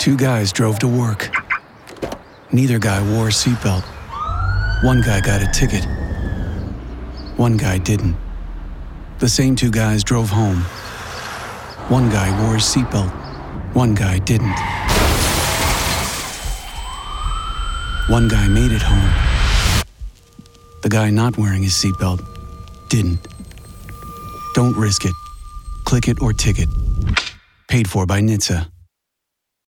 Two guys drove to work. Neither guy wore a seatbelt. One guy got a ticket. One guy didn't. The same two guys drove home. One guy wore his seatbelt. One guy didn't. One guy made it home. The guy not wearing his seatbelt didn't. Don't risk it. Click it or ticket. Paid for by NHTSA.